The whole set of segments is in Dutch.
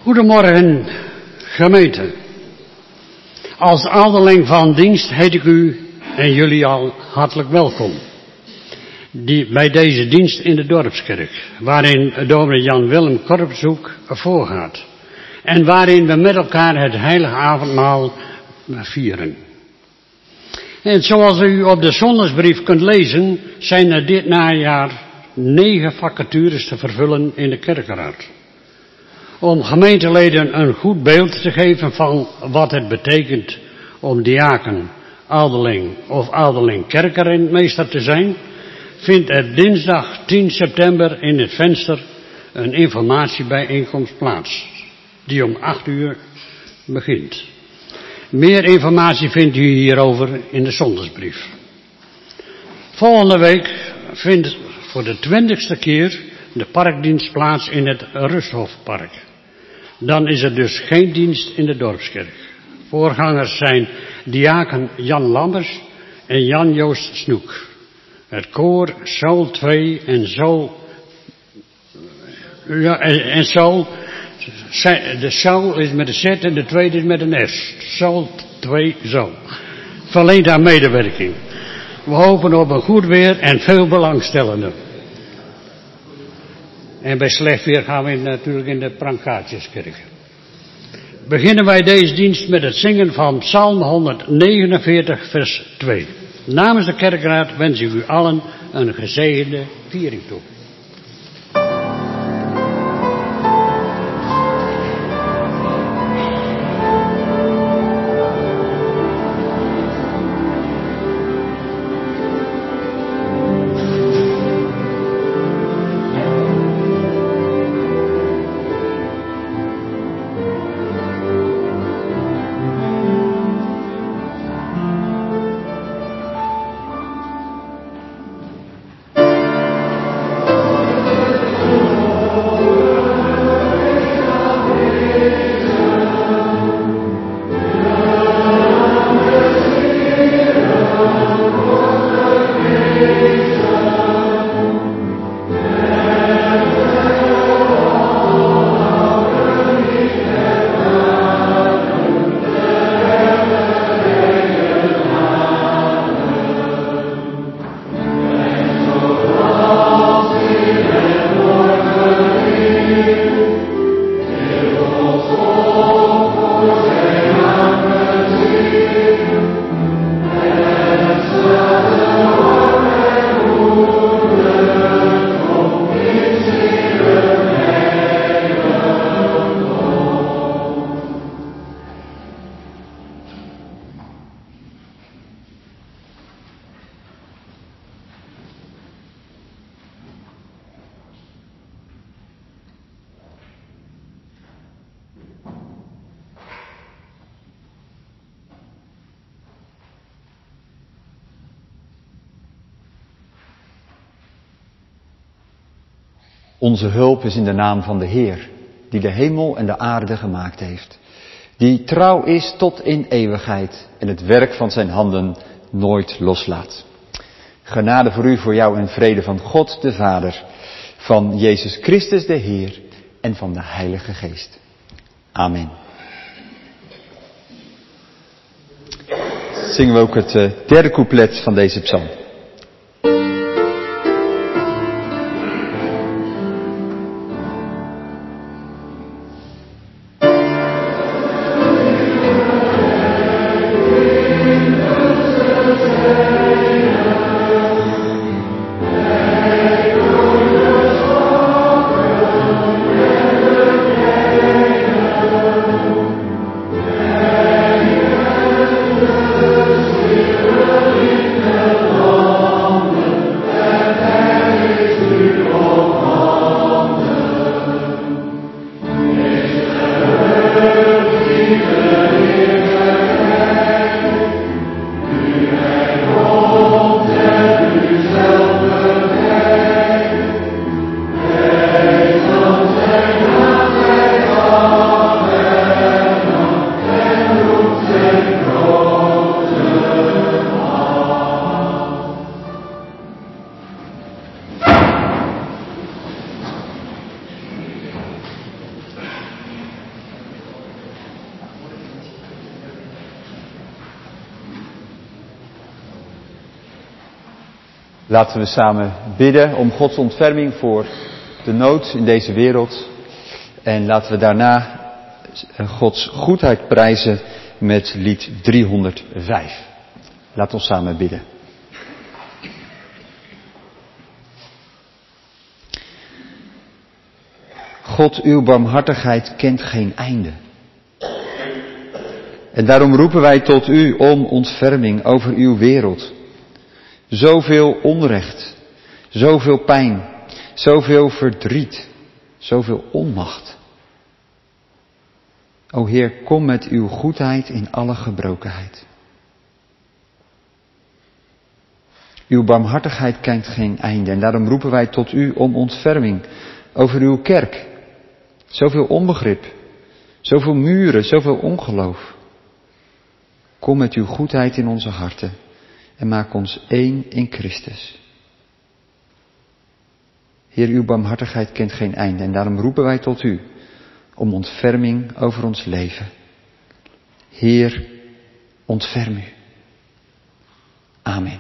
Goedemorgen, gemeente. Als ouderling van dienst heet ik u en jullie al hartelijk welkom. Bij deze dienst in de dorpskerk, waarin dominee Jan Willem Korpshoek voorgaat. En waarin we met elkaar het heilige avondmaal vieren. En zoals u op de zondagsbrief kunt lezen, zijn er dit najaar 9 vacatures te vervullen in de kerkenraad. Om gemeenteleden een goed beeld te geven van wat het betekent om diaken, ouderling of ouderling kerkenrentmeester te zijn, vindt er dinsdag 10 september in het venster een informatiebijeenkomst plaats, die om 8 uur begint. Meer informatie vindt u hierover in de zondagsbrief. Volgende week vindt voor de 20ste keer de parkdienst plaats in het Rusthofpark. Dan is er dus geen dienst in de dorpskerk. Voorgangers zijn diaken Jan Lammers en Jan-Joost Snoek. Het koor Soul 2 en Soul. Ja, en Soul. De Soul is met een Z en de tweede is met een S. Soul 2 Soul. Verleent aan medewerking. We hopen op een goed weer en veel belangstellenden. En bij slecht weer gaan we natuurlijk in de Prankkaartjeskerk. Beginnen wij deze dienst met het zingen van Psalm 149 vers 2. Namens de kerkraad wens ik u allen een gezegende viering toe. Onze hulp is in de naam van de Heer, die de hemel en de aarde gemaakt heeft. Die trouw is tot in eeuwigheid en het werk van zijn handen nooit loslaat. Genade voor u, voor jou en vrede van God de Vader, van Jezus Christus de Heer en van de Heilige Geest. Amen. Zingen we ook het derde couplet van deze psalm. Oh Laten we samen bidden om Gods ontferming voor de nood in deze wereld. En laten we daarna Gods goedheid prijzen met lied 305. Laat ons samen bidden. God, uw barmhartigheid kent geen einde. En daarom roepen wij tot u om ontferming over uw wereld. Zoveel onrecht, zoveel pijn, zoveel verdriet, zoveel onmacht. O Heer, kom met uw goedheid in alle gebrokenheid. Uw barmhartigheid kent geen einde en daarom roepen wij tot u om ontferming over uw kerk. Zoveel onbegrip, zoveel muren, zoveel ongeloof. Kom met uw goedheid in onze harten en maak ons één in Christus. Heer, uw barmhartigheid kent geen einde en daarom roepen wij tot u om ontferming over ons leven. Heer, ontferm u. Amen.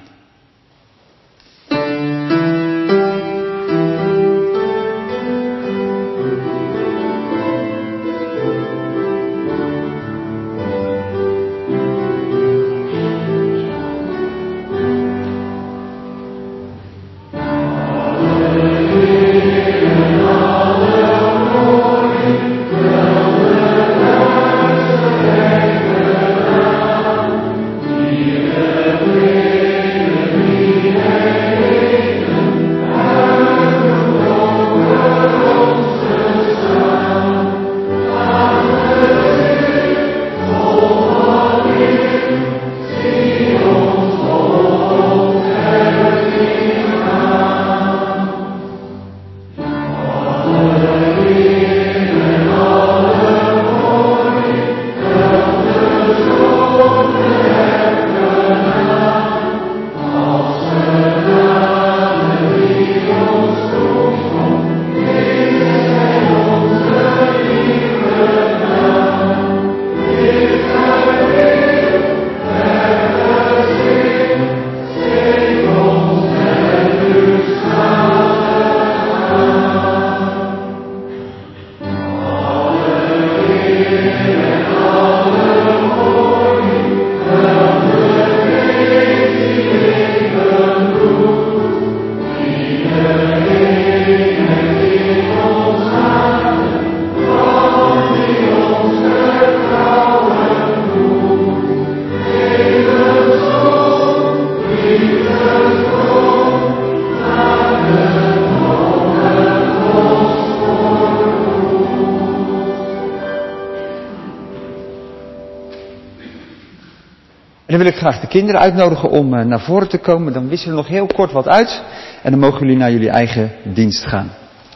Dan wil ik graag de kinderen uitnodigen om naar voren te komen. Dan wisselen we nog heel kort wat uit. En dan mogen jullie naar jullie eigen dienst gaan.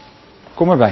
Kom erbij.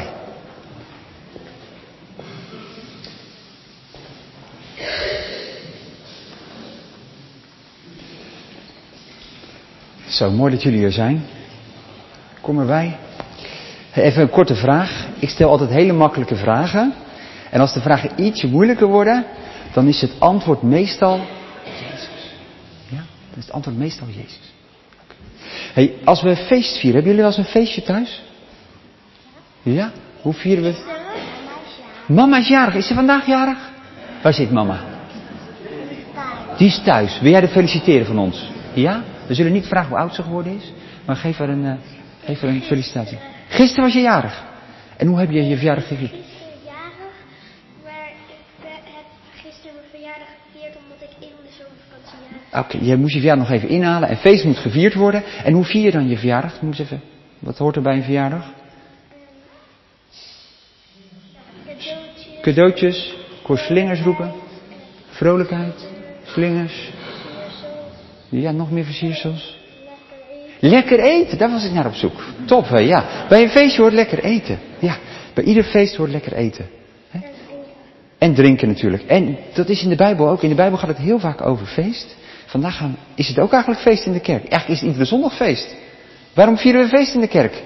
Zo, mooi dat jullie er zijn. Kom erbij. Even een korte vraag. Ik stel altijd hele makkelijke vragen. En als de vragen ietsje moeilijker worden, dan is het antwoord meestal Jezus. Ja, dan is het antwoord meestal Jezus. Hey, als we een feest vieren, hebben jullie wel eens een feestje thuis? Ja? Hoe vieren we het? Mama is jarig. Is ze vandaag jarig? Waar zit mama? Die is thuis. Wil jij haar feliciteren van ons? Ja? We zullen niet vragen hoe oud ze geworden is, maar geef haar een felicitatie. Gisteren was je jarig. En hoe heb je je verjaardag gevierd? Ik ben jarig, maar ik heb gisteren mijn verjaardag gevierd omdat ik in de zomervakantie jarig ben. Oké, je moest je verjaardag nog even inhalen en feest moet gevierd worden. En hoe vier je dan je verjaardag? Wat hoort er bij een verjaardag? Cadeautjes, ik hoor slingers roepen. Vrolijkheid, slingers. Ja, nog meer versiersels. Lekker eten, daar was ik naar op zoek. Top, hè, ja. Bij een feestje hoort lekker eten. Ja, bij ieder feest hoort lekker eten. Hè? En drinken natuurlijk. En dat is in de Bijbel ook. In de Bijbel gaat het heel vaak over feest. Vandaag is het ook eigenlijk feest in de kerk. Eigenlijk is het iedere zondag feest. Waarom vieren we feest in de kerk?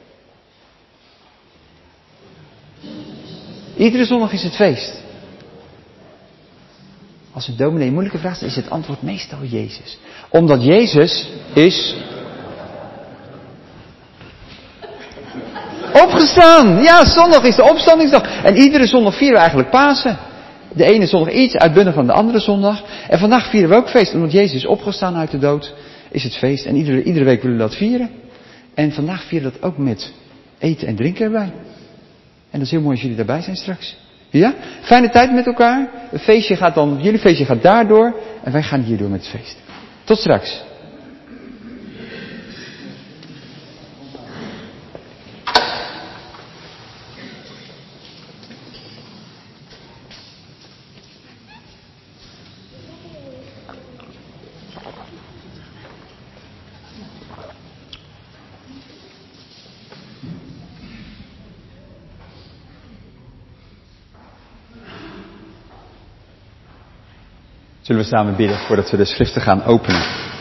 Iedere zondag is het feest. Als een dominee een moeilijke vraag stelt, is het antwoord meestal Jezus. Omdat Jezus is opgestaan. Ja, zondag is de opstandingsdag. En iedere zondag vieren we eigenlijk Pasen. De ene zondag iets uitbundig dan de andere zondag. En vandaag vieren we ook feest. Omdat Jezus is opgestaan uit de dood, is het feest. En iedere week willen we dat vieren. En vandaag vieren we dat ook met eten en drinken erbij. En dat is heel mooi als jullie daarbij zijn straks. Ja? Fijne tijd met elkaar. Jullie feestje gaat daardoor. En wij gaan hier door met het feest. Tot straks. Zullen we samen bidden voordat we de schriften gaan openen.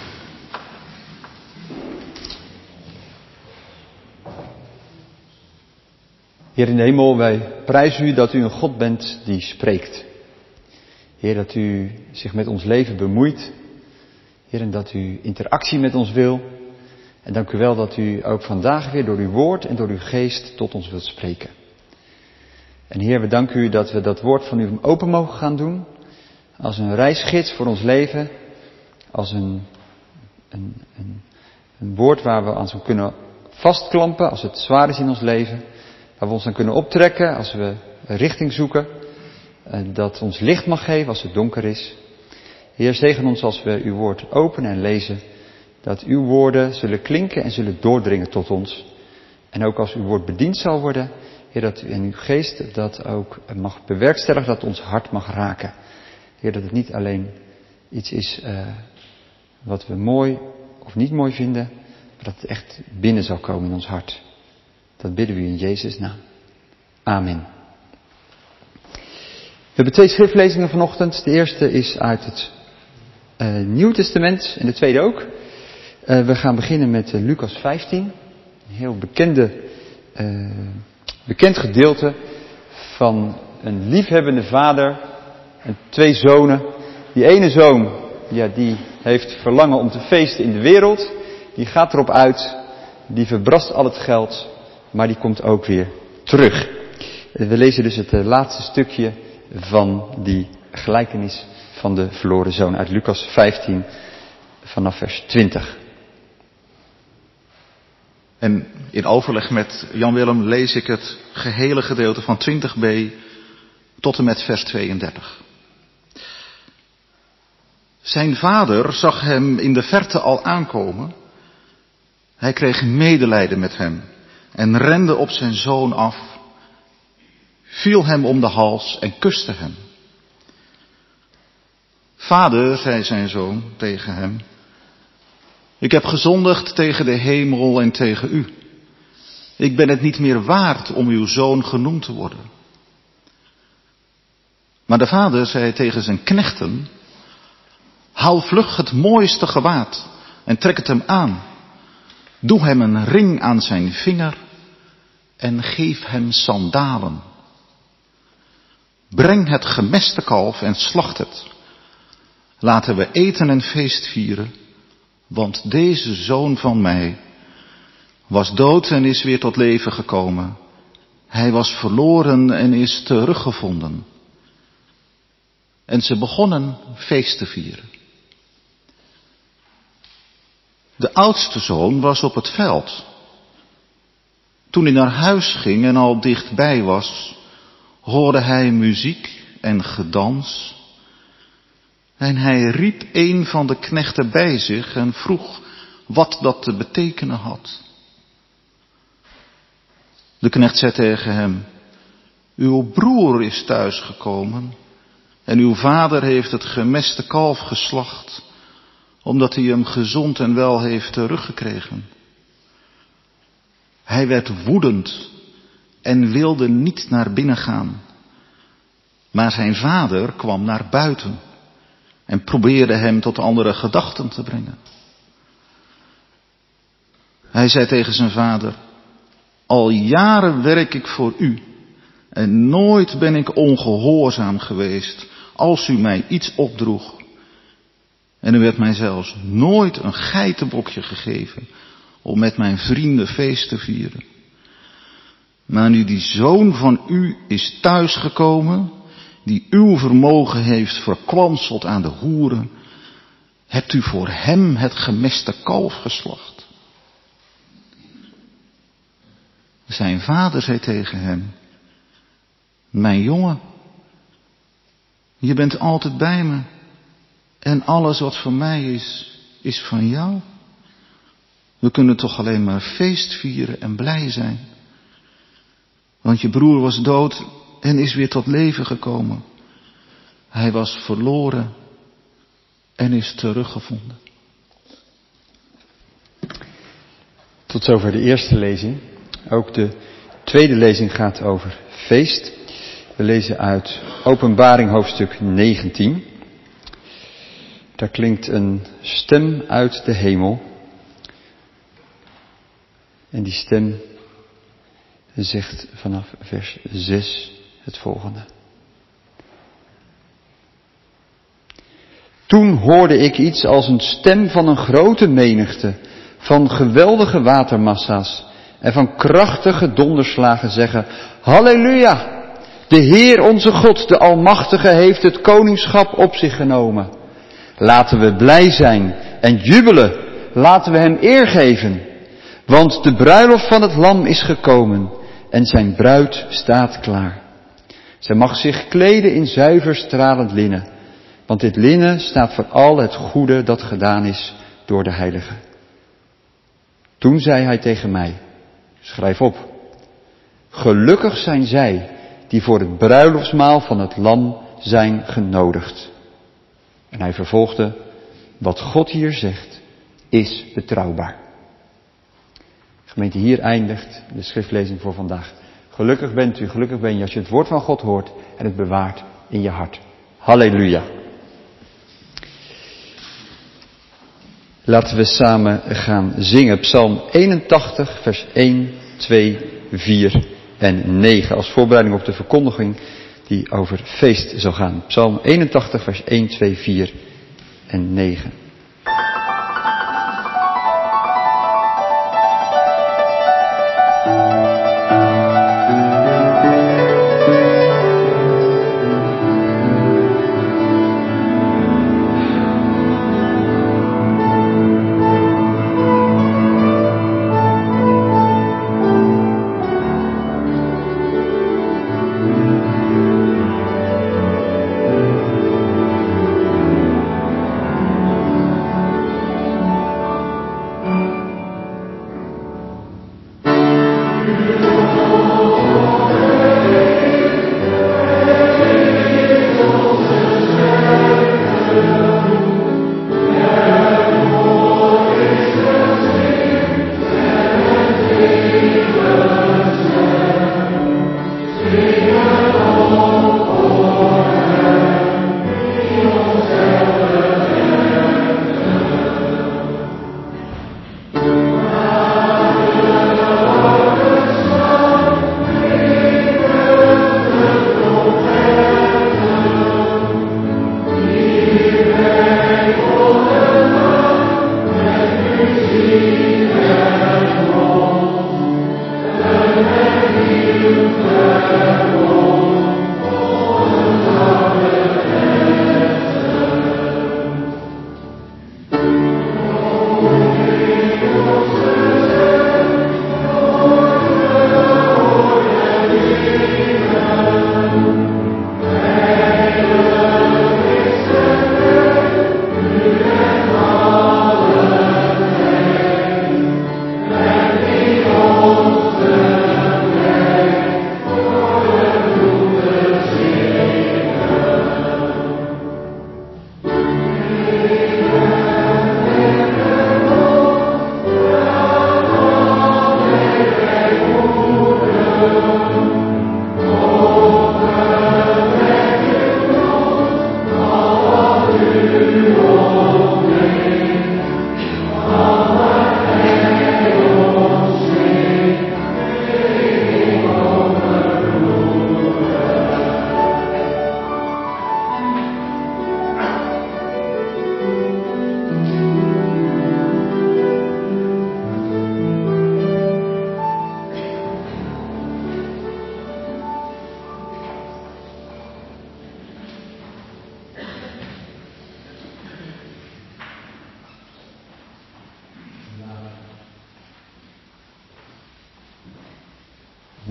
Heer in de hemel, wij prijzen u dat u een God bent die spreekt. Heer, dat u zich met ons leven bemoeit. Heer, en dat u interactie met ons wil. En dank u wel dat u ook vandaag weer door uw woord en door uw geest tot ons wilt spreken. En Heer, we danken u dat we dat woord van u open mogen gaan doen. Als een reisgids voor ons leven. Als een woord waar we aan zo kunnen vastklampen als het zwaar is in ons leven. Waar we ons aan kunnen optrekken als we richting zoeken. Dat ons licht mag geven als het donker is. Heer, zegen ons als we uw woord openen en lezen. Dat uw woorden zullen klinken en zullen doordringen tot ons. En ook als uw woord bediend zal worden. Heer, dat u in uw geest dat ook mag bewerkstelligen, dat ons hart mag raken. Heer, dat het niet alleen iets is wat we mooi of niet mooi vinden, maar dat het echt binnen zal komen in ons hart. Dat bidden we u in Jezus' naam. Amen. We hebben 2 schriftlezingen vanochtend. De eerste is uit het Nieuw Testament en de tweede ook. We gaan beginnen met Lucas 15. Een heel bekend gedeelte van een liefhebbende vader en 2 zonen. Die ene zoon, die heeft verlangen om te feesten in de wereld. Die gaat erop uit. Die verbrast al het geld. Maar die komt ook weer terug. We lezen dus het laatste stukje van die gelijkenis van de verloren zoon uit Lucas 15 vanaf vers 20. En in overleg met Jan Willem lees ik het gehele gedeelte van 20b tot en met vers 32. Zijn vader zag hem in de verte al aankomen. Hij kreeg medelijden met hem en rende op zijn zoon af, viel hem om de hals en kuste hem. Vader, zei zijn zoon tegen hem, ik heb gezondigd tegen de hemel en tegen u. Ik ben het niet meer waard om uw zoon genoemd te worden. Maar de vader zei tegen zijn knechten, haal vlug het mooiste gewaad en trek het hem aan. Doe hem een ring aan zijn vinger en geef hem sandalen. Breng het gemeste kalf en slacht het. Laten we eten en feest vieren, want deze zoon van mij was dood en is weer tot leven gekomen. Hij was verloren en is teruggevonden. En ze begonnen feest te vieren. De oudste zoon was op het veld. Toen hij naar huis ging en al dichtbij was, hoorde hij muziek en gedans. En hij riep een van de knechten bij zich en vroeg wat dat te betekenen had. De knecht zei tegen hem, uw broer is thuisgekomen en uw vader heeft het gemeste kalf geslacht, omdat hij hem gezond en wel heeft teruggekregen. Hij werd woedend en wilde niet naar binnen gaan. Maar zijn vader kwam naar buiten en probeerde hem tot andere gedachten te brengen. Hij zei tegen zijn vader, al jaren werk ik voor u en nooit ben ik ongehoorzaam geweest als u mij iets opdroeg. En u hebt mij zelfs nooit een geitenbokje gegeven om met mijn vrienden feest te vieren. Maar nu die zoon van u is thuisgekomen, die uw vermogen heeft verkwanseld aan de hoeren, hebt u voor hem het gemeste kalf geslacht. Zijn vader zei tegen hem, mijn jongen, je bent altijd bij me en alles wat van mij is van jou. We kunnen toch alleen maar feest vieren en blij zijn. Want je broer was dood en is weer tot leven gekomen. Hij was verloren en is teruggevonden. Tot zover de eerste lezing. Ook de tweede lezing gaat over feest. We lezen uit Openbaring hoofdstuk 19. Daar klinkt een stem uit de hemel. En die stem zegt vanaf vers 6 het volgende. Toen hoorde ik iets als een stem van een grote menigte, van geweldige watermassa's en van krachtige donderslagen zeggen, Halleluja! De Heer onze God, de Almachtige, heeft het koningschap op zich genomen. Laten we blij zijn en jubelen. Laten we hem eer geven. Want de bruiloft van het lam is gekomen en zijn bruid staat klaar. Zij mag zich kleden in zuiver stralend linnen. Want dit linnen staat voor al het goede dat gedaan is door de Heilige. Toen zei hij tegen mij, schrijf op. Gelukkig zijn zij die voor het bruiloftsmaal van het lam zijn genodigd. En hij vervolgde, wat God hier zegt is betrouwbaar. Gemeente, hier eindigt de schriftlezing voor vandaag. Gelukkig bent u, gelukkig ben je als je het woord van God hoort en het bewaart in je hart. Halleluja. Laten we samen gaan zingen. Psalm 81, vers 1, 2, 4 en 9. Als voorbereiding op de verkondiging die over feest zal gaan. Psalm 81, vers 1, 2, 4 en 9.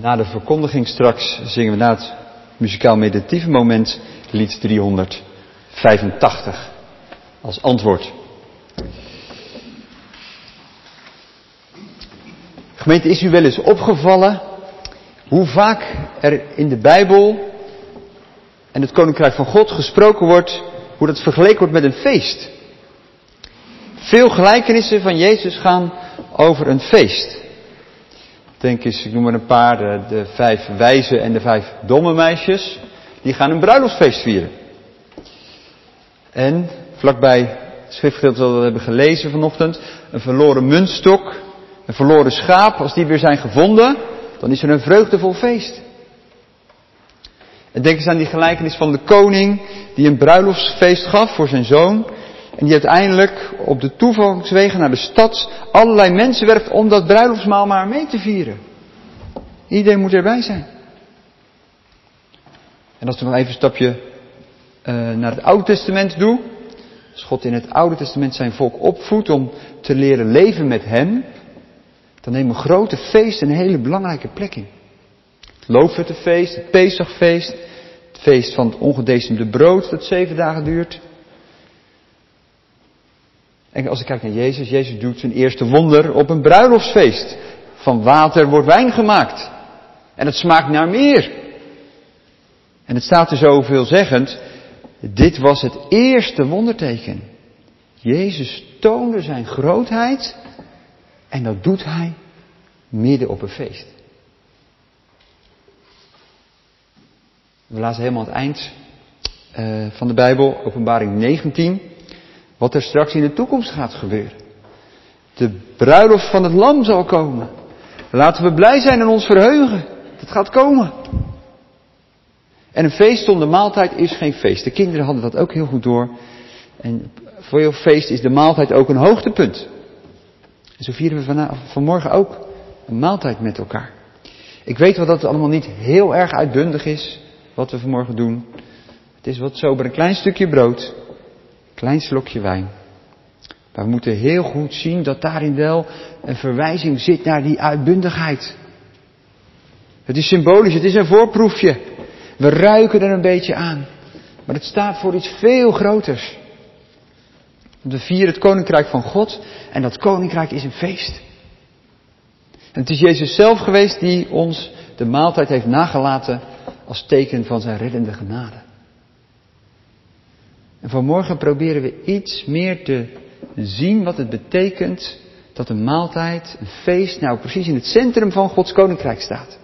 na de verkondiging straks zingen we na het muzikaal meditatieve moment lied 385 als antwoord. Gemeente, is u wel eens opgevallen hoe vaak er in de Bijbel en het Koninkrijk van God gesproken wordt, hoe dat vergeleken wordt met een feest? Veel gelijkenissen van Jezus gaan over een feest. Denk eens, ik noem maar een paar, de 5 wijze en de 5 domme meisjes, die gaan een bruiloftsfeest vieren. En vlakbij het schriftgedeelte dat we hebben gelezen vanochtend, een verloren muntstok, een verloren schaap, als die weer zijn gevonden, dan is er een vreugdevol feest. En denk eens aan die gelijkenis van de koning die een bruiloftsfeest gaf voor zijn zoon. En die uiteindelijk op de toevallingswegen naar de stad allerlei mensen werft om dat bruiloftsmaal maar mee te vieren. Iedereen moet erbij zijn. En als ik nog even een stapje naar het Oude Testament doe. Als God in het Oude Testament zijn volk opvoedt om te leren leven met hem, dan nemen grote feesten een hele belangrijke plek in. Het Loofhuttenfeest, het Pesachfeest, het feest van het ongedecemde brood dat 7 dagen duurt. En als ik kijk naar Jezus doet zijn eerste wonder op een bruiloftsfeest. Van water wordt wijn gemaakt. En het smaakt naar meer. En het staat er zo veelzeggend, dit was het eerste wonderteken. Jezus toonde zijn grootheid en dat doet hij midden op een feest. We lazen helemaal aan het eind van de Bijbel, Openbaring 19, wat er straks in de toekomst gaat gebeuren. De bruiloft van het lam zal komen. Laten we blij zijn en ons verheugen. Dat gaat komen. En een feest zonder maaltijd is geen feest. De kinderen hadden dat ook heel goed door. En voor heel feest is de maaltijd ook een hoogtepunt. En zo vieren we vanmorgen ook een maaltijd met elkaar. Ik weet wel dat het allemaal niet heel erg uitbundig is, wat we vanmorgen doen. Het is wat sober, een klein stukje brood, een klein slokje wijn. Maar we moeten heel goed zien dat daarin wel een verwijzing zit naar die uitbundigheid. Het is symbolisch, het is een voorproefje. We ruiken er een beetje aan. Maar het staat voor iets veel groters. We vieren het Koninkrijk van God en dat Koninkrijk is een feest. En het is Jezus zelf geweest die ons de maaltijd heeft nagelaten als teken van zijn reddende genade. En vanmorgen proberen we iets meer te zien wat het betekent dat een maaltijd, een feest, nou precies in het centrum van Gods Koninkrijk staat.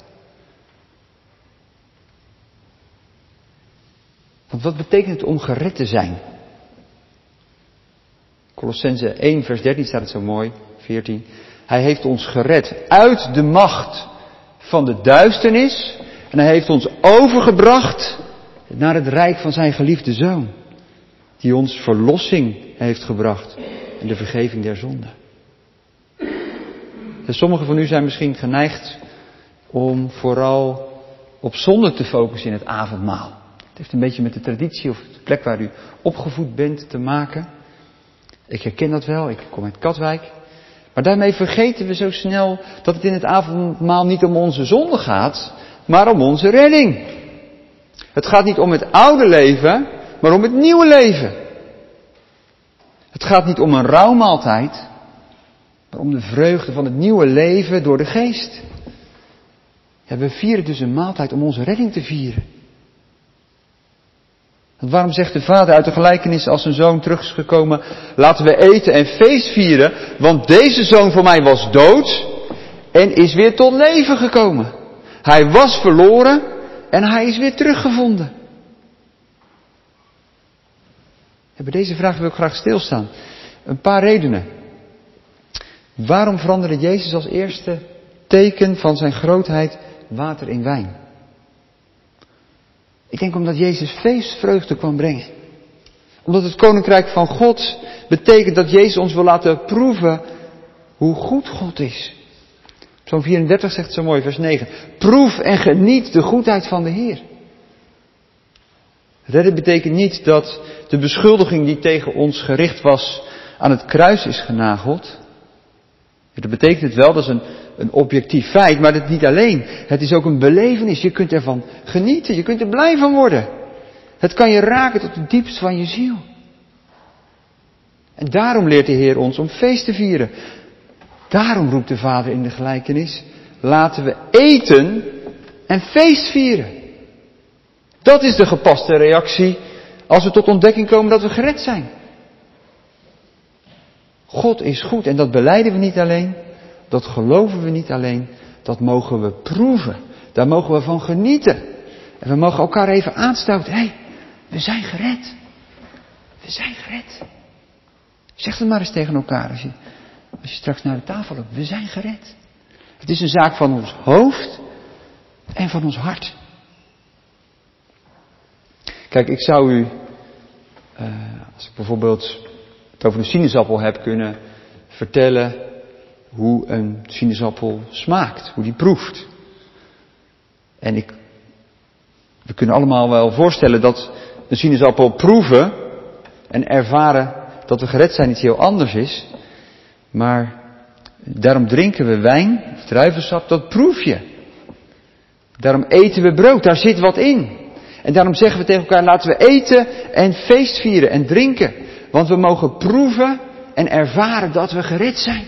Want wat betekent het om gered te zijn? Kolossenzen 1 vers 13 staat het zo mooi, 14. Hij heeft ons gered uit de macht van de duisternis en hij heeft ons overgebracht naar het rijk van zijn geliefde Zoon. Die ons verlossing heeft gebracht en de vergeving der zonden. En sommigen van u zijn misschien geneigd om vooral op zonde te focussen in het avondmaal. Het heeft een beetje met de traditie of de plek waar u opgevoed bent te maken. Ik herken dat wel, ik kom uit Katwijk. Maar daarmee vergeten we zo snel dat het in het avondmaal niet om onze zonde gaat, maar om onze redding. Het gaat niet om het oude leven, maar om het nieuwe leven. Het gaat niet om een rouwmaaltijd, maar om de vreugde van het nieuwe leven door de geest. Ja, we vieren dus een maaltijd om onze redding te vieren. Want waarom zegt de vader uit de gelijkenis als zijn zoon terug is gekomen, laten we eten en feest vieren, want deze zoon van mij was dood en is weer tot leven gekomen. Hij was verloren en hij is weer teruggevonden. En bij deze vraag wil ik graag stilstaan. Een paar redenen. Waarom veranderde Jezus als eerste teken van zijn grootheid water in wijn? Ik denk omdat Jezus feestvreugde kwam brengen. Omdat het Koninkrijk van God betekent dat Jezus ons wil laten proeven hoe goed God is. Psalm 34 zegt zo mooi, vers 9. Proef en geniet de goedheid van de Heer. Redden betekent niet dat de beschuldiging die tegen ons gericht was aan het kruis is genageld. Dat betekent het wel, dat is een objectief feit, maar het niet alleen. Het is ook een belevenis. Je kunt ervan genieten, je kunt er blij van worden. Het kan je raken tot het diepst van je ziel. En daarom leert de Heer ons om feest te vieren. Daarom roept de Vader in de gelijkenis, laten we eten en feest vieren. Dat is de gepaste reactie als we tot ontdekking komen dat we gered zijn. God is goed en dat belijden we niet alleen, dat geloven we niet alleen, dat mogen we proeven. Daar mogen we van genieten. En we mogen elkaar even aanstoten. Hé, we zijn gered. We zijn gered. Zeg het maar eens tegen elkaar als je straks naar de tafel loopt. We zijn gered. Het is een zaak van ons hoofd en van ons hart. Kijk, ik zou u, als ik bijvoorbeeld het over een sinaasappel heb, kunnen vertellen hoe een sinaasappel smaakt, hoe die proeft. En we kunnen allemaal wel voorstellen dat een sinaasappel proeven en ervaren dat we gered zijn iets heel anders is. Maar daarom drinken we wijn, of druivensap, dat proef je. Daarom eten we brood, daar zit wat in. En daarom zeggen we tegen elkaar, laten we eten en feest vieren en drinken. Want we mogen proeven en ervaren dat we gered zijn.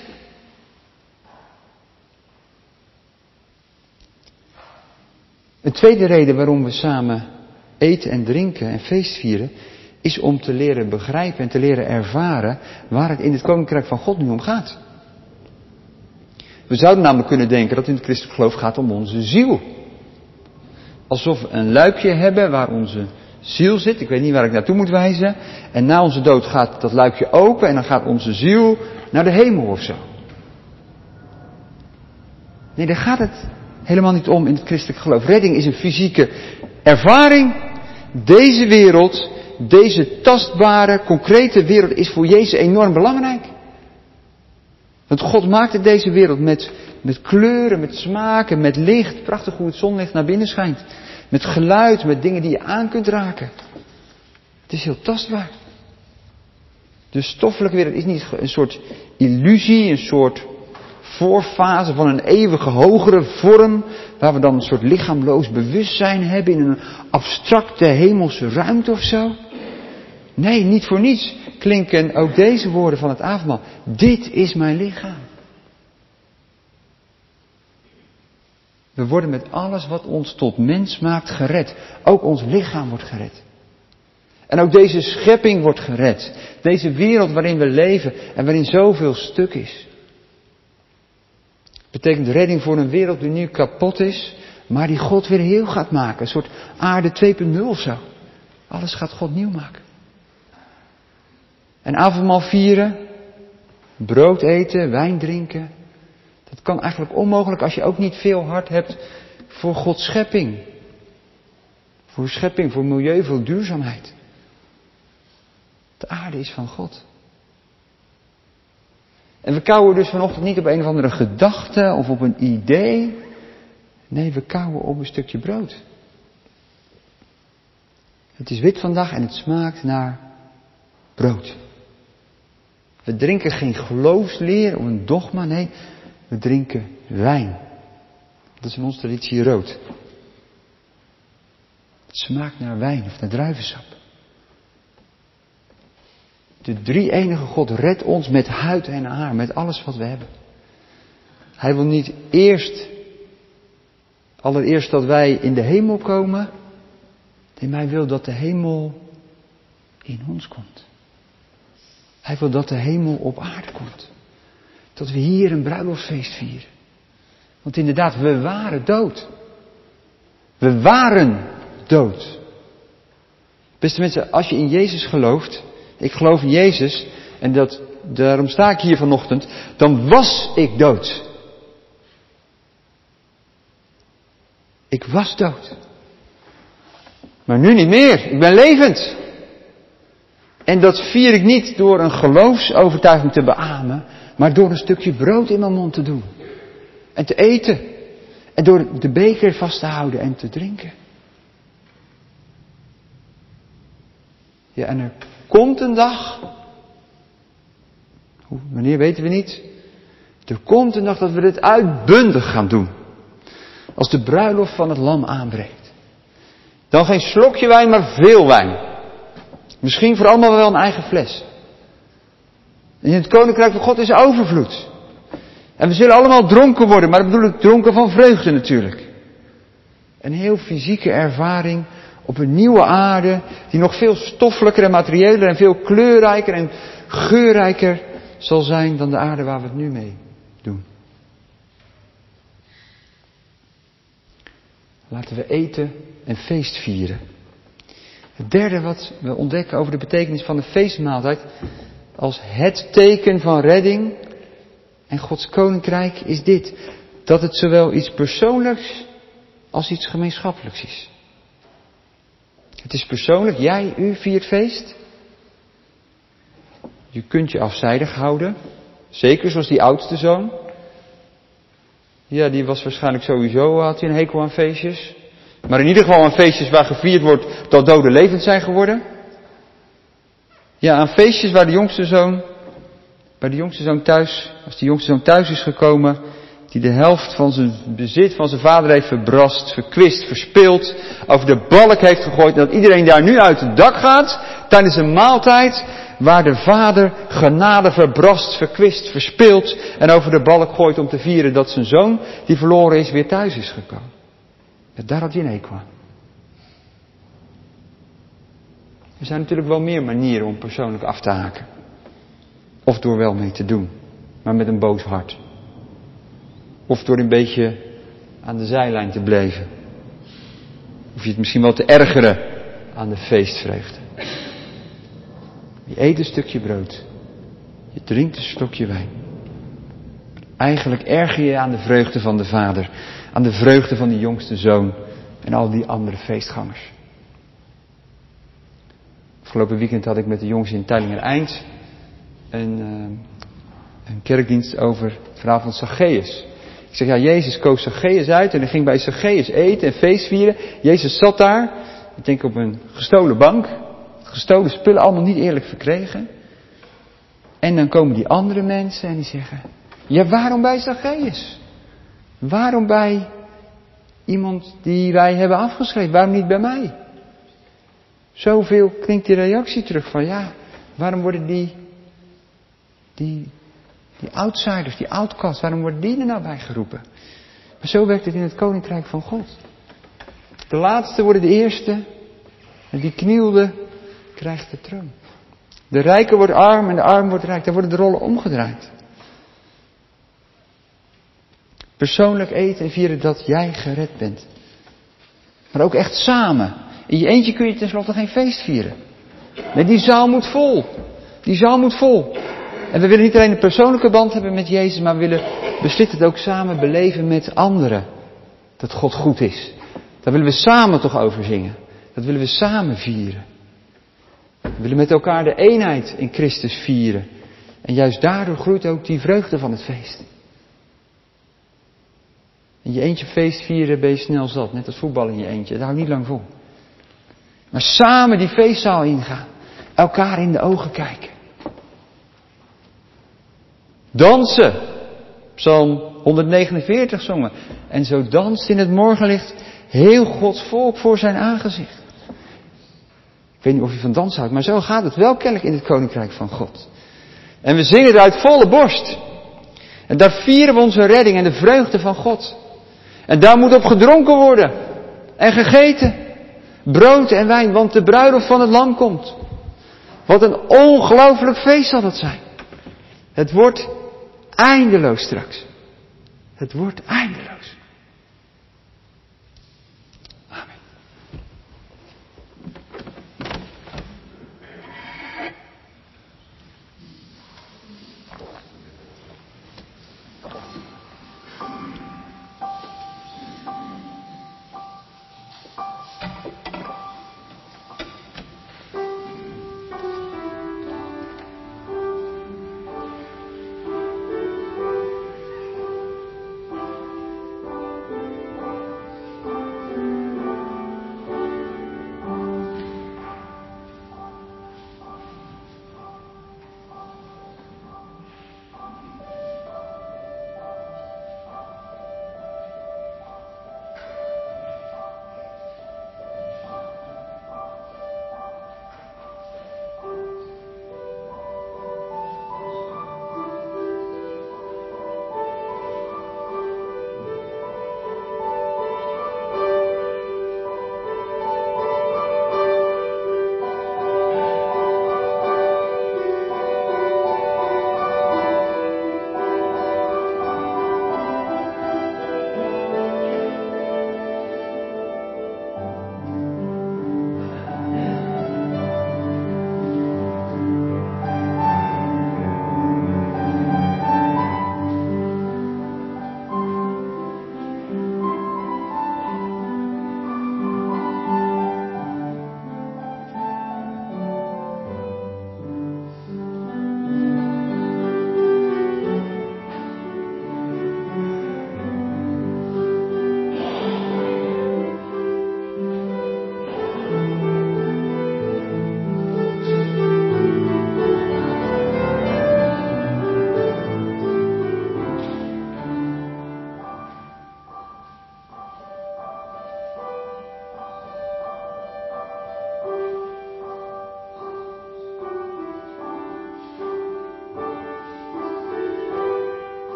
Een tweede reden waarom we samen eten en drinken en feest vieren, is om te leren begrijpen en te leren ervaren waar het in het Koninkrijk van God nu om gaat. We zouden namelijk kunnen denken dat in het christelijk geloof gaat om onze ziel. Alsof we een luikje hebben waar onze ziel zit. Ik weet niet waar ik naartoe moet wijzen. En na onze dood gaat dat luikje open en dan gaat onze ziel naar de hemel of zo. Nee, daar gaat het helemaal niet om in het christelijk geloof. Redding is een fysieke ervaring. Deze wereld, deze tastbare, concrete wereld is voor Jezus enorm belangrijk. Want God maakte deze wereld met kleuren, met smaken, met licht. Prachtig hoe het zonlicht naar binnen schijnt. Met geluid, met dingen die je aan kunt raken. Het is heel tastbaar. De stoffelijke wereld is niet een soort illusie, een soort voorfase van een eeuwige hogere vorm, waar we dan een soort lichaamloos bewustzijn hebben in een abstracte hemelse ruimte of zo. Nee, niet voor niets klinken ook deze woorden van het avondmaal. Dit is mijn lichaam. We worden met alles wat ons tot mens maakt gered. Ook ons lichaam wordt gered. En ook deze schepping wordt gered. Deze wereld waarin we leven en waarin zoveel stuk is. Betekent redding voor een wereld die nu kapot is, maar die God weer heel gaat maken. Een soort aarde 2.0 of zo. Alles gaat God nieuw maken. En avondmaal vieren, brood eten, wijn drinken. Dat kan eigenlijk onmogelijk als je ook niet veel hart hebt voor Gods schepping. Voor schepping, voor milieu, voor duurzaamheid. De aarde is van God. En we kauwen dus vanochtend niet op een of andere gedachte of op een idee. Nee, we kauwen op een stukje brood. Het is wit vandaag en het smaakt naar brood. We drinken geen geloofsleer of een dogma, nee, we drinken wijn. Dat is in onze traditie rood. Het smaakt naar wijn of naar druivensap. De drie-enige God redt ons met huid en haar, met alles wat we hebben. Hij wil niet allereerst dat wij in de hemel komen. Nee, maar hij wil dat de hemel in ons komt. Hij wil dat de hemel op aarde komt. Dat we hier een bruiloftsfeest vieren. Want inderdaad, we waren dood. We waren dood. Beste mensen, als je in Jezus gelooft, ik geloof in Jezus, en daarom sta ik hier vanochtend, dan was ik dood. Ik was dood. Maar nu niet meer, ik ben levend. En dat vier ik niet door een geloofsovertuiging te beamen, maar door een stukje brood in mijn mond te doen. En te eten. En door de beker vast te houden en te drinken. Ja, en er komt een dag, wanneer weten we niet, Er komt een dag dat we dit uitbundig gaan doen. Als de bruiloft van het lam aanbreekt. Dan geen slokje wijn, maar veel wijn. Misschien voor allemaal wel een eigen fles. En in het koninkrijk van God is overvloed. En we zullen allemaal dronken worden, maar dat bedoel ik dronken van vreugde natuurlijk. Een heel fysieke ervaring op een nieuwe aarde, die nog veel stoffelijker en materiëler en veel kleurrijker en geurrijker zal zijn dan de aarde waar we het nu mee doen. Laten we eten en feest vieren. Het derde wat we ontdekken over de betekenis van de feestmaaltijd als het teken van redding en Gods koninkrijk is dit. Dat het zowel iets persoonlijks als iets gemeenschappelijks is. Het is persoonlijk, jij, u viert feest. Je kunt je afzijdig houden. Zeker zoals die oudste zoon. Ja, die was waarschijnlijk sowieso, had hij een hekel aan feestjes. Maar in ieder geval aan feestjes waar gevierd wordt dat doden levend zijn geworden. Ja, aan feestjes waar de jongste zoon thuis, als de jongste zoon thuis is gekomen, die de helft van zijn bezit van zijn vader heeft verbrast, verkwist, verspild, over de balk heeft gegooid en dat iedereen daar nu uit het dak gaat tijdens een maaltijd waar de vader genade verbrast, verkwist, verspild en over de balk gooit om te vieren dat zijn zoon, die verloren is, weer thuis is gekomen. Ja, daar had hij een hekel aan. Er zijn natuurlijk wel meer manieren om persoonlijk af te haken. Of door wel mee te doen, maar met een boos hart. Of door een beetje aan de zijlijn te blijven. Of je het misschien wel te ergeren aan de feestvreugde. Je eet een stukje brood. Je drinkt een slokje wijn. Eigenlijk erger je aan de vreugde van de vader. Aan de vreugde van die jongste zoon. En al die andere feestgangers. Afgelopen weekend had ik met de jongens in Teylingen-Eind een kerkdienst over het verhaal van Zacchaeus. Ik zeg, ja, Jezus koos Zacchaeus uit en hij ging bij Zacchaeus eten en feest vieren. Jezus zat daar, ik denk op een gestolen bank. Gestolen spullen, allemaal niet eerlijk verkregen. En dan komen die andere mensen en die zeggen, ja, waarom bij Zacchaeus? Waarom bij iemand die wij hebben afgeschreven? Waarom niet bij mij? Zoveel klinkt die reactie terug van, ja, waarom worden die outsiders, die outcasts, waarom worden die er nou bij geroepen? Maar zo werkt het in het koninkrijk van God. De laatste worden de eerste en die knielde krijgt de troon. De rijke wordt arm en de arm wordt rijk. Daar worden de rollen omgedraaid. Persoonlijk eten en vieren dat jij gered bent. Maar ook echt samen. In je eentje kun je tenslotte geen feest vieren. Nee, die zaal moet vol. Die zaal moet vol. En we willen niet alleen een persoonlijke band hebben met Jezus, maar we willen beslist het ook samen beleven met anderen. Dat God goed is. Daar willen we samen toch over zingen. Dat willen we samen vieren. We willen met elkaar de eenheid in Christus vieren. En juist daardoor groeit ook die vreugde van het feest. In je eentje feest vieren ben je snel zat. Net als voetbal in je eentje. Dat houdt niet lang vol. Maar samen die feestzaal ingaan. Elkaar in de ogen kijken. Dansen. Psalm 149 zongen. En zo danst in het morgenlicht heel Gods volk voor zijn aangezicht. Ik weet niet of je van dans houdt, maar zo gaat het wel kennelijk in het koninkrijk van God. En we zingen het uit volle borst. En daar vieren we onze redding en de vreugde van God. En daar moet op gedronken worden. En gegeten. Brood en wijn, want de bruiloft van het lam komt. Wat een ongelooflijk feest zal het zijn. Het wordt eindeloos straks. Het wordt eindeloos. Amen.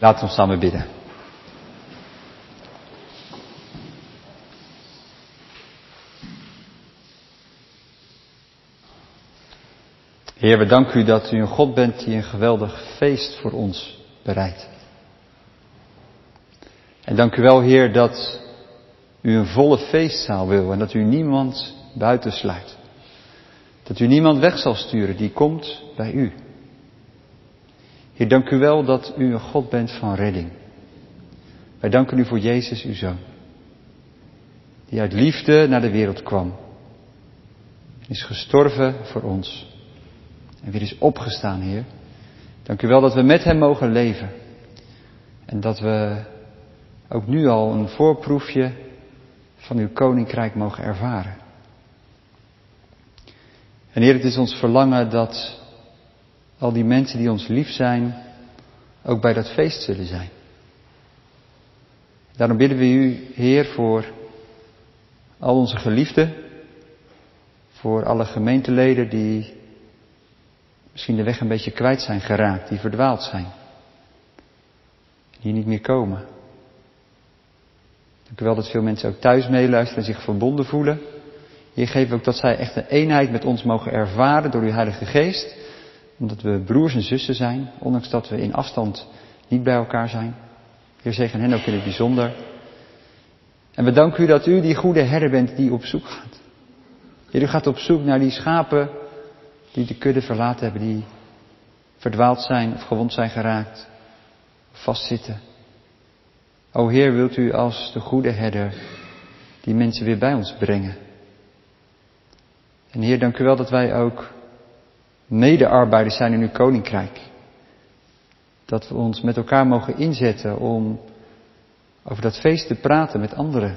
Laten we ons samen bidden. Heer, we danken u dat u een God bent die een geweldig feest voor ons bereidt. En dank u wel, Heer, dat u een volle feestzaal wil en dat u niemand buitensluit. Dat u niemand weg zal sturen die komt bij u. Heer, dank u wel dat u een God bent van redding. Wij danken u voor Jezus, uw Zoon. Die uit liefde naar de wereld kwam. Is gestorven voor ons. En weer is opgestaan, Heer. Dank u wel dat we met hem mogen leven. En dat we ook nu al een voorproefje van uw koninkrijk mogen ervaren. En Heer, het is ons verlangen dat al die mensen die ons lief zijn, ook bij dat feest zullen zijn. Daarom bidden we u, Heer, voor al onze geliefden, voor alle gemeenteleden die misschien de weg een beetje kwijt zijn geraakt, die verdwaald zijn, die niet meer komen. Dank u wel dat veel mensen ook thuis meeluisteren en zich verbonden voelen. Heer, geef ook dat zij echt een eenheid met ons mogen ervaren door uw Heilige Geest. Omdat we broers en zussen zijn, ondanks dat we in afstand niet bij elkaar zijn. Heer, zegen hen ook in het bijzonder. En we danken u dat u die goede herder bent die op zoek gaat. Heer, u gaat op zoek naar die schapen die de kudde verlaten hebben, die verdwaald zijn of gewond zijn geraakt, of vastzitten. O Heer, wilt u als de goede herder die mensen weer bij ons brengen. En Heer, dank u wel dat wij ook medearbeiders zijn in uw koninkrijk. Dat we ons met elkaar mogen inzetten om over dat feest te praten met anderen.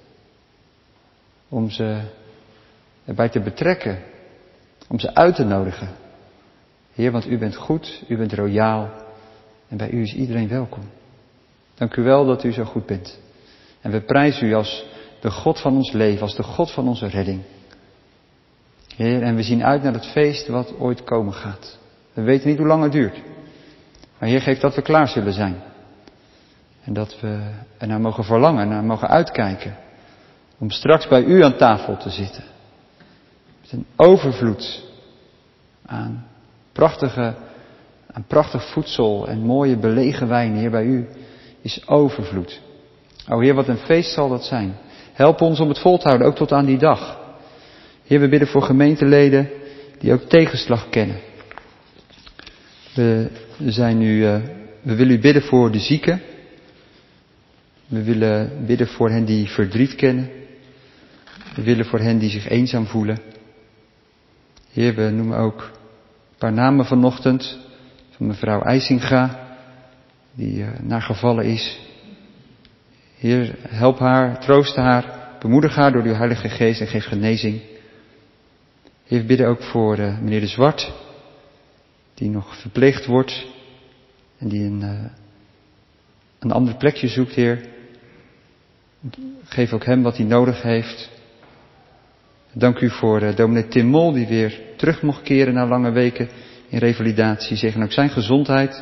Om ze erbij te betrekken. Om ze uit te nodigen. Heer, want u bent goed, u bent royaal. En bij u is iedereen welkom. Dank u wel dat u zo goed bent. En we prijzen u als de God van ons leven, als de God van onze redding. Heer, en we zien uit naar het feest wat ooit komen gaat. We weten niet hoe lang het duurt. Maar Heer, geef dat we klaar zullen zijn. En dat we ernaar mogen verlangen, ernaar mogen uitkijken. Om straks bij u aan tafel te zitten. Met een overvloed aan prachtig voedsel en mooie belegen wijn. Heer, bij u is overvloed. O Heer, wat een feest zal dat zijn. Help ons om het vol te houden, ook tot aan die dag. Heer, we bidden voor gemeenteleden die ook tegenslag kennen. We willen u bidden voor de zieken. We willen bidden voor hen die verdriet kennen. We willen voor hen die zich eenzaam voelen. Heer, we noemen ook een paar namen vanochtend. Van mevrouw IJsinga, die naar gevallen is. Heer, help haar, troost haar, bemoedig haar door uw Heilige Geest en geef genezing. Heer, we bidden ook voor meneer De Zwart, die nog verpleegd wordt en die een ander plekje zoekt, Heer. Geef ook hem wat hij nodig heeft. Dank u voor dominee Tim Mol, die weer terug mocht keren na lange weken in revalidatie. Zegen ook zijn gezondheid.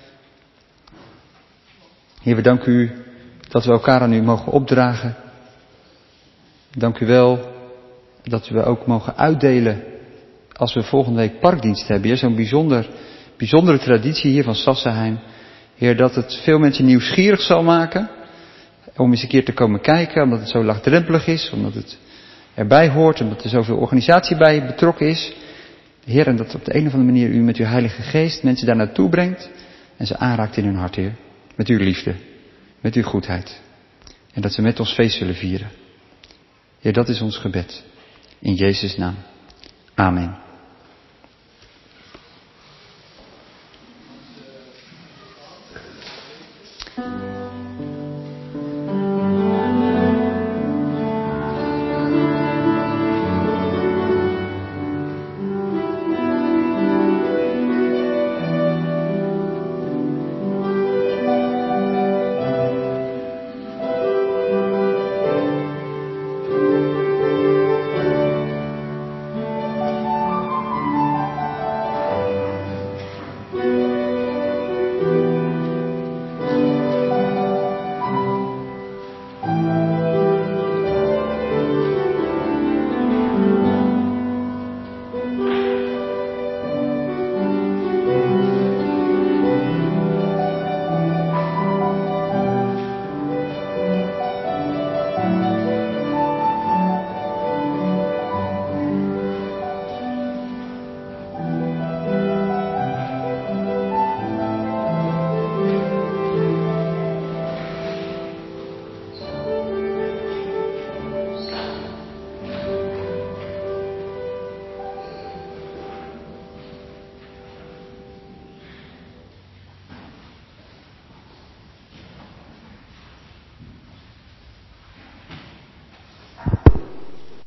Heer, we danken u dat we elkaar aan u mogen opdragen. Dank u wel dat we ook mogen uitdelen als we volgende week parkdienst hebben. Heer, zo'n bijzondere traditie hier van Sassenheim. Heer, dat het veel mensen nieuwsgierig zal maken om eens een keer te komen kijken, omdat het zo laagdrempelig is, omdat het erbij hoort, omdat er zoveel organisatie bij betrokken is. Heer, en dat op de een of andere manier u met uw Heilige Geest mensen daar naartoe brengt en ze aanraakt in hun hart, Heer. Met uw liefde, met uw goedheid. En dat ze met ons feest zullen vieren. Heer, dat is ons gebed. In Jezus' naam. Amen.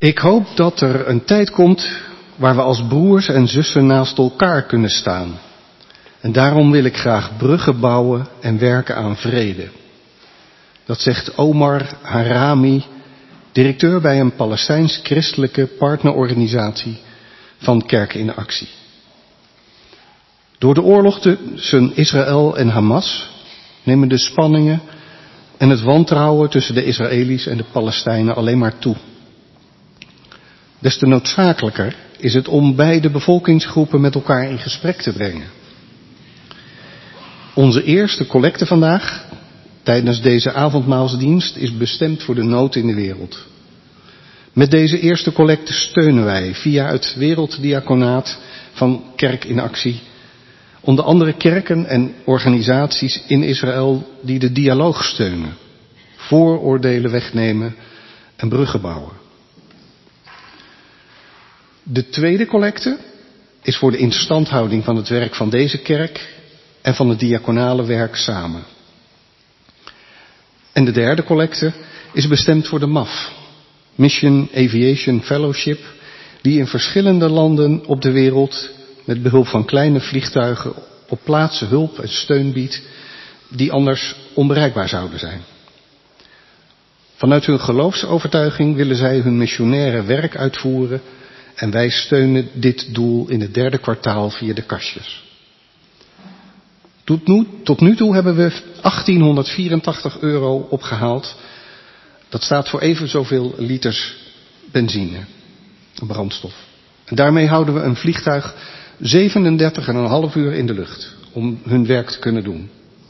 Ik hoop dat er een tijd komt waar we als broers en zussen naast elkaar kunnen staan. En daarom wil ik graag bruggen bouwen en werken aan vrede. Dat zegt Omar Harami, directeur bij een Palestijns-christelijke partnerorganisatie van Kerken in Actie. Door de oorlog tussen Israël en Hamas nemen de spanningen en het wantrouwen tussen de Israëli's en de Palestijnen alleen maar toe. Des te noodzakelijker is het om beide bevolkingsgroepen met elkaar in gesprek te brengen. Onze eerste collecte vandaag, tijdens deze avondmaalsdienst, is bestemd voor de nood in de wereld. Met deze eerste collecte steunen wij via het Werelddiaconaat van Kerk in Actie onder andere kerken en organisaties in Israël die de dialoog steunen, vooroordelen wegnemen en bruggen bouwen. De tweede collecte is voor de instandhouding van het werk van deze kerk en van het diaconale werk samen. En de derde collecte is bestemd voor de MAF, Mission Aviation Fellowship, die in verschillende landen op de wereld met behulp van kleine vliegtuigen op plaatsen hulp en steun biedt die anders onbereikbaar zouden zijn. Vanuit hun geloofsovertuiging willen zij hun missionaire werk uitvoeren en wij steunen dit doel in het derde kwartaal via de kastjes. Tot nu toe hebben we €1884 opgehaald. Dat staat voor even zoveel liters benzine, brandstof. En daarmee houden we een vliegtuig 37,5 uur in de lucht om hun werk te kunnen doen.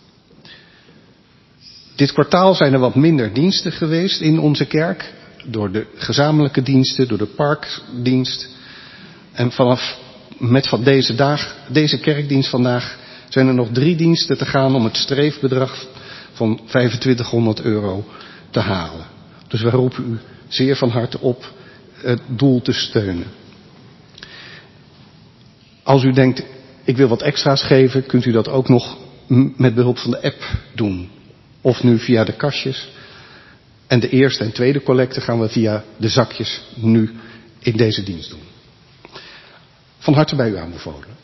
Dit kwartaal zijn er wat minder diensten geweest in onze kerk, door de gezamenlijke diensten, door de parkdienst. En met deze kerkdienst vandaag zijn er nog 3 diensten te gaan om het streefbedrag van €2500 te halen. Dus we roepen u zeer van harte op het doel te steunen. Als u denkt, ik wil wat extra's geven, kunt u dat ook nog met behulp van de app doen. Of nu via de kastjes. En de eerste en tweede collecte gaan we via de zakjes nu in deze dienst doen. Van harte bij u aanbevolen.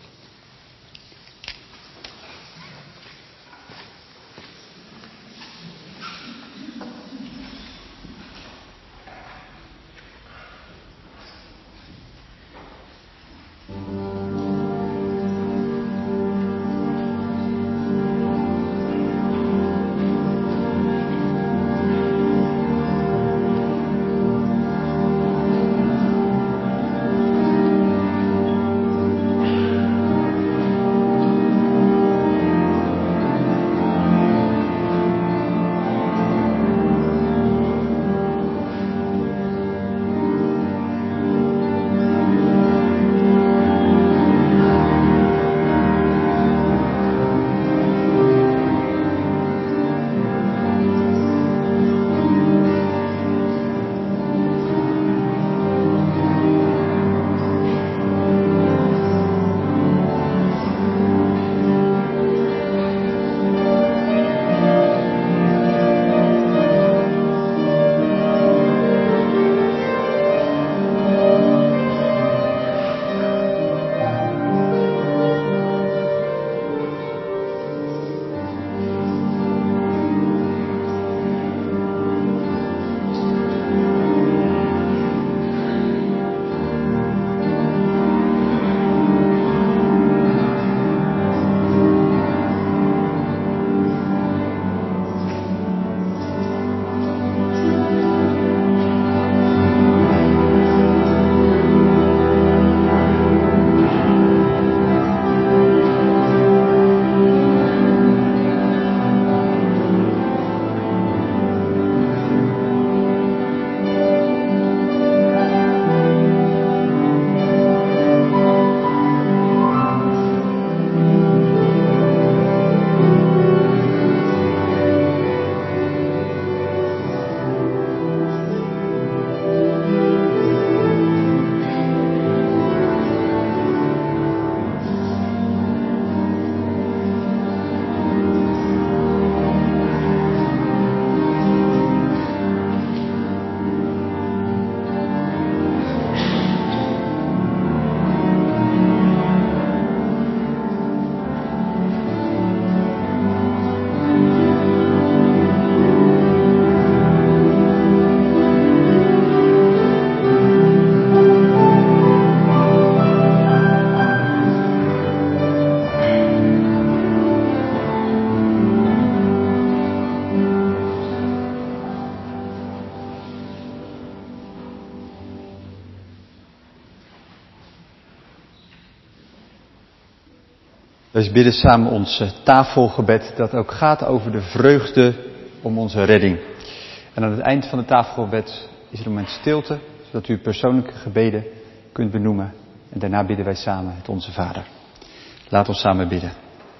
We bidden samen ons tafelgebed dat ook gaat over de vreugde om onze redding. En aan het eind van het tafelgebed is er een moment stilte, zodat u persoonlijke gebeden kunt benoemen. En daarna bidden wij samen het Onze Vader. Laat ons samen bidden.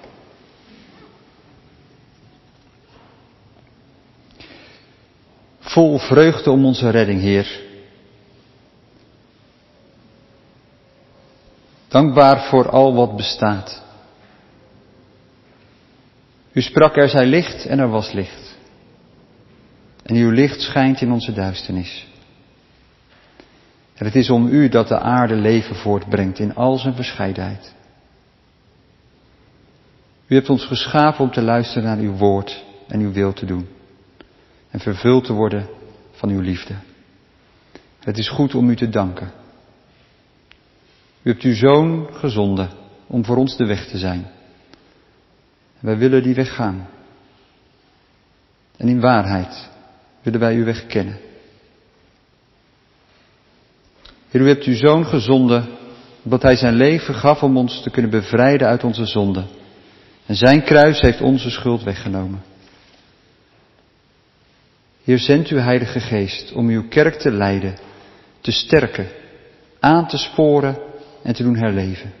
Vol vreugde om onze redding, Heer. Dankbaar voor al wat bestaat. U sprak, er zij licht en er was licht. En uw licht schijnt in onze duisternis. En het is om u dat de aarde leven voortbrengt in al zijn verscheidenheid. U hebt ons geschapen om te luisteren naar uw woord en uw wil te doen. En vervuld te worden van uw liefde. Het is goed om u te danken. U hebt uw Zoon gezonden om voor ons de weg te zijn. En wij willen die weg gaan. En in waarheid willen wij uw weg kennen. Heer, u hebt uw Zoon gezonden omdat hij zijn leven gaf om ons te kunnen bevrijden uit onze zonden. En zijn kruis heeft onze schuld weggenomen. Heer, zend uw Heilige Geest om uw kerk te leiden, te sterken, aan te sporen en te doen herleven.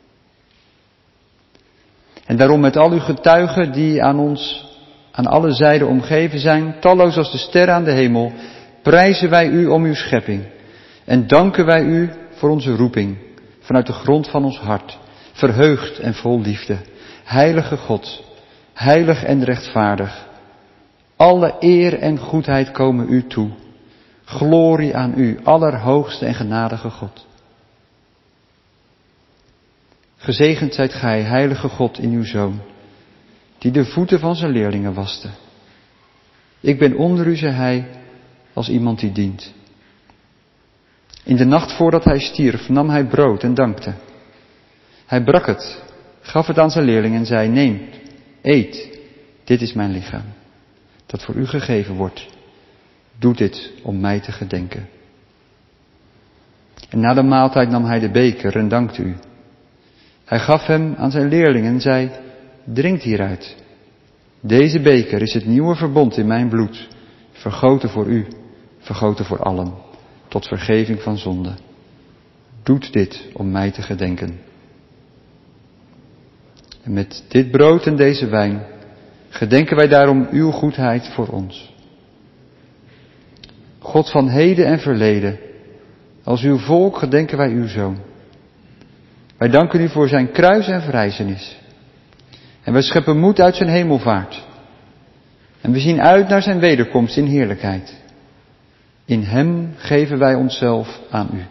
En daarom met al uw getuigen die aan ons aan alle zijden omgeven zijn, talloos als de sterren aan de hemel, prijzen wij u om uw schepping. En danken wij u voor onze roeping, vanuit de grond van ons hart, verheugd en vol liefde. Heilige God, heilig en rechtvaardig, alle eer en goedheid komen u toe. Glorie aan u, allerhoogste en genadige God. Gezegend zijt gij, heilige God, in uw Zoon, die de voeten van zijn leerlingen waste. Ik ben onder u, zei hij, als iemand die dient. In de nacht voordat hij stierf, nam hij brood en dankte. Hij brak het, gaf het aan zijn leerlingen en zei, neem, eet, dit is mijn lichaam, dat voor u gegeven wordt. Doe dit om mij te gedenken. En na de maaltijd nam hij de beker en dankte u. Hij gaf hem aan zijn leerlingen en zei, drinkt hieruit. Deze beker is het nieuwe verbond in mijn bloed, vergoten voor u, vergoten voor allen, tot vergeving van zonde. Doet dit om mij te gedenken. En met dit brood en deze wijn gedenken wij daarom uw goedheid voor ons. God van heden en verleden, als uw volk gedenken wij uw Zoon. Wij danken u voor zijn kruis en verrijzenis. En wij scheppen moed uit zijn hemelvaart. En we zien uit naar zijn wederkomst in heerlijkheid. In hem geven wij onszelf aan u.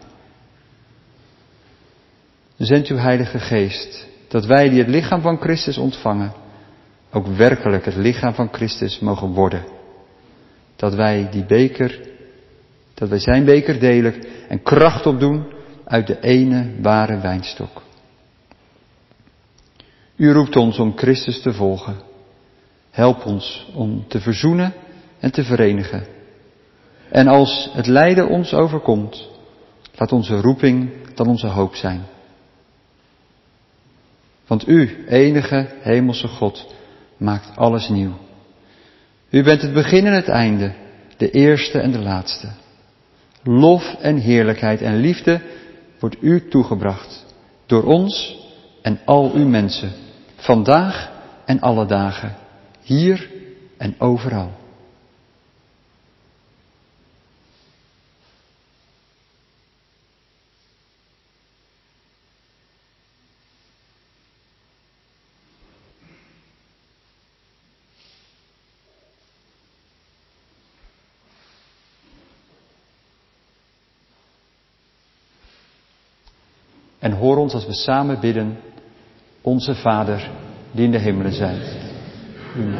Zend uw Heilige Geest, dat wij die het lichaam van Christus ontvangen, ook werkelijk het lichaam van Christus mogen worden. Dat wij zijn beker delen en kracht opdoen uit de ene ware wijnstok. U roept ons om Christus te volgen. Help ons om te verzoenen en te verenigen. En als het lijden ons overkomt, laat onze roeping dan onze hoop zijn. Want u, enige hemelse God, maakt alles nieuw. U bent het begin en het einde, de eerste en de laatste. Lof en heerlijkheid en liefde wordt u toegebracht door ons en al uw mensen, vandaag en alle dagen, hier en overal. En hoor ons als we samen bidden, onze Vader, die in de hemelen zijt. Uw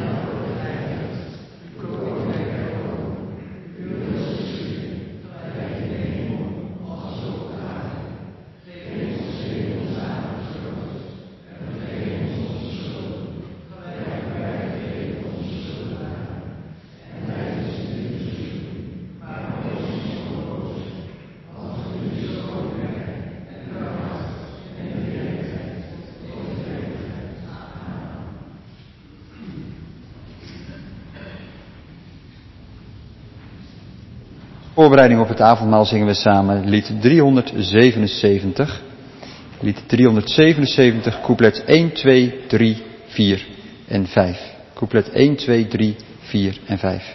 voorbereiding op het avondmaal zingen we samen lied 377. Lied 377, couplet 1, 2, 3, 4 en 5. Couplet 1, 2, 3, 4 en 5.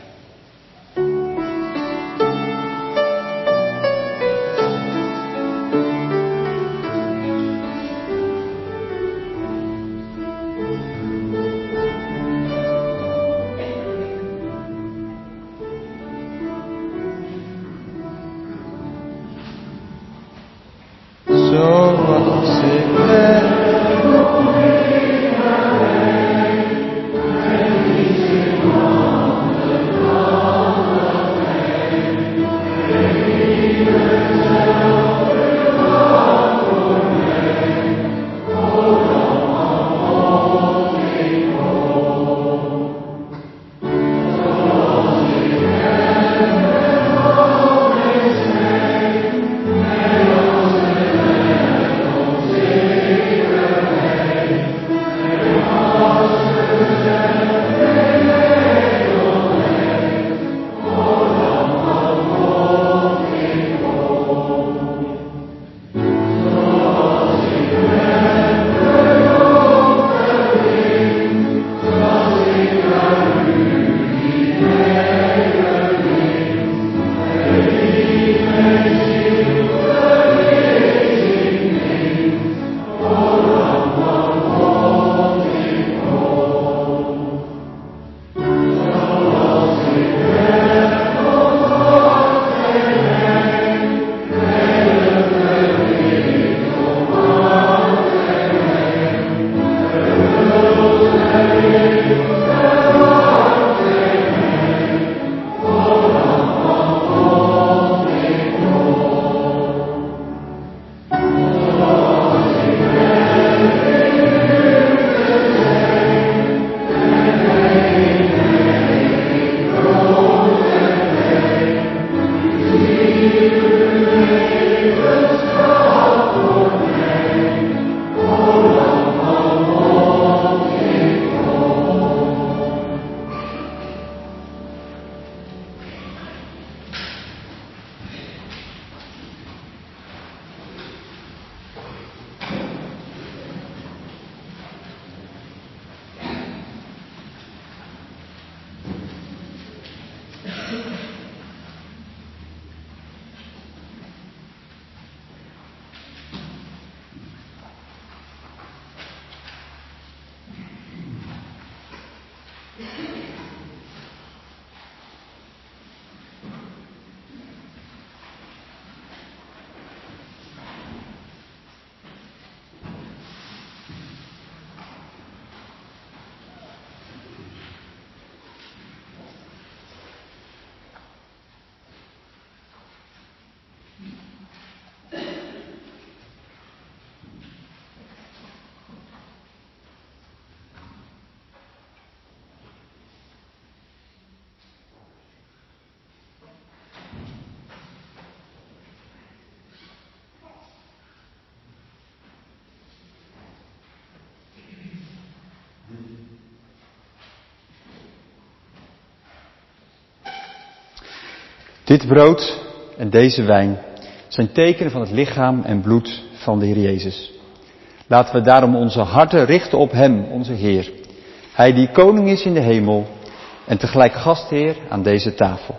Dit brood en deze wijn zijn tekenen van het lichaam en bloed van de Heer Jezus. Laten we daarom onze harten richten op Hem, onze Heer. Hij die koning is in de hemel en tegelijk gastheer aan deze tafel.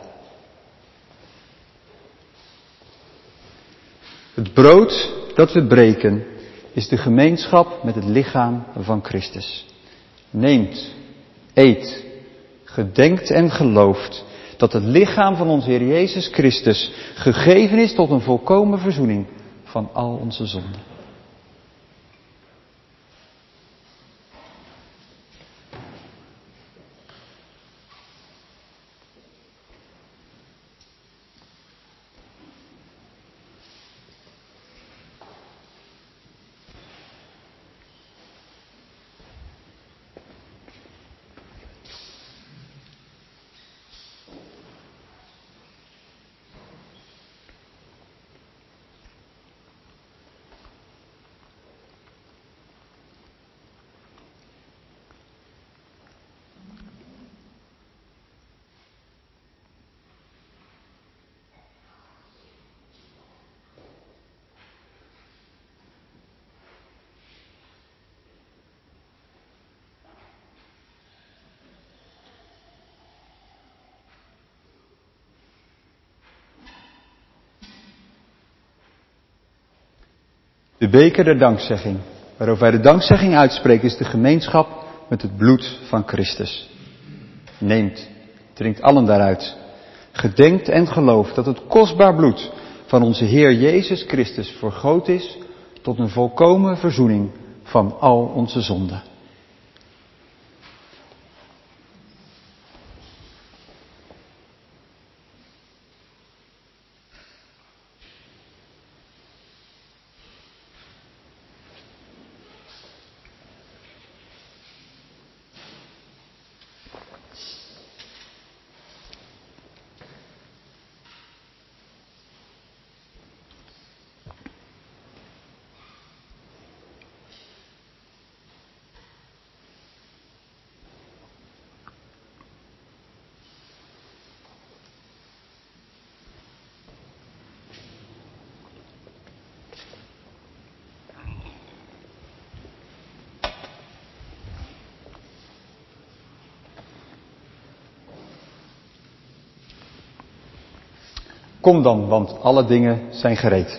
Het brood dat we breken is de gemeenschap met het lichaam van Christus. Neemt, eet, gedenkt en gelooft dat het lichaam van onze Heer Jezus Christus gegeven is tot een volkomen verzoening van al onze zonden. De beker der dankzegging, waarover wij de dankzegging uitspreken, is de gemeenschap met het bloed van Christus. Neemt, drinkt allen daaruit. Gedenkt en gelooft dat het kostbaar bloed van onze Heer Jezus Christus vergoot is tot een volkomen verzoening van al onze zonden. Kom dan, want alle dingen zijn gereed.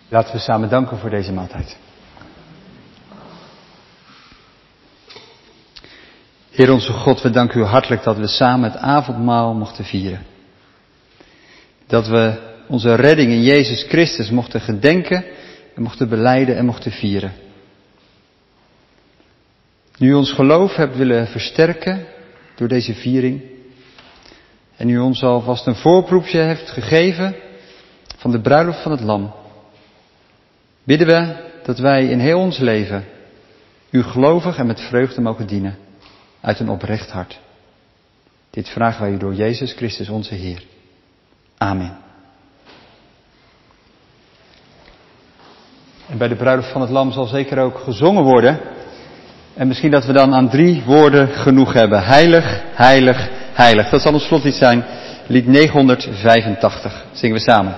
Laten we samen danken voor deze maaltijd. Heer onze God, we danken u hartelijk dat we samen het avondmaal mochten vieren. Dat we onze redding in Jezus Christus mochten gedenken en mochten belijden en mochten vieren. Nu u ons geloof hebt willen versterken door deze viering en u ons alvast een voorproefje heeft gegeven van de bruiloft van het Lam, bidden we dat wij in heel ons leven u gelovig en met vreugde mogen dienen uit een oprecht hart. Dit vragen wij u door Jezus Christus onze Heer. Amen. En bij de bruiloft van het Lam zal zeker ook gezongen worden. En misschien dat we dan aan 3 woorden genoeg hebben. Heilig, heilig, heilig. Dat zal ons slotlied zijn. Lied 985. Zingen we samen.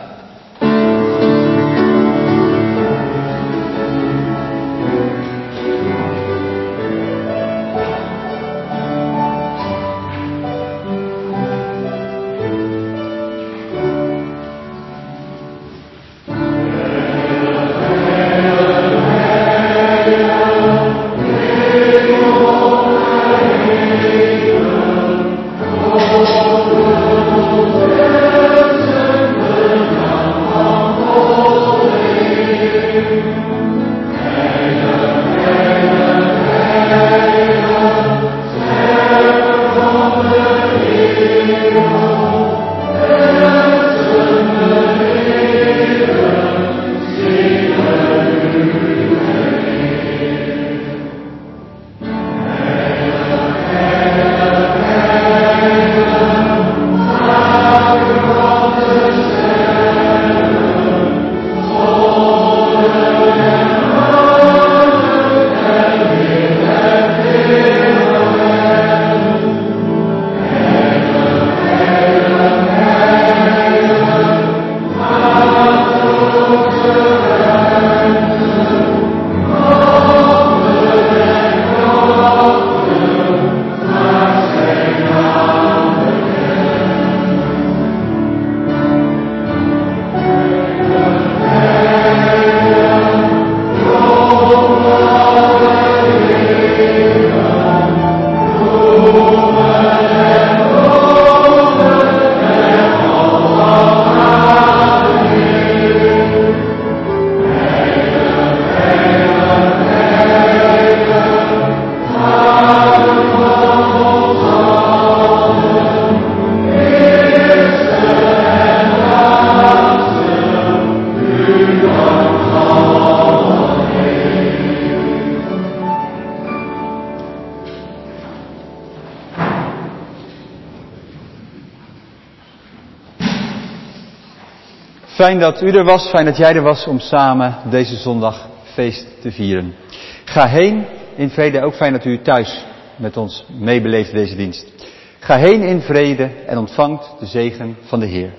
Fijn dat u er was, fijn dat jij er was om samen deze zondag feest te vieren. Ga heen in vrede, ook fijn dat u thuis met ons meebeleeft deze dienst. Ga heen in vrede en ontvangt de zegen van de Heer.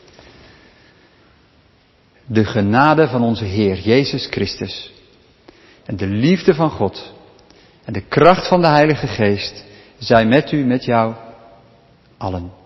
De genade van onze Heer Jezus Christus en de liefde van God en de kracht van de Heilige Geest zijn met u, met jou allen.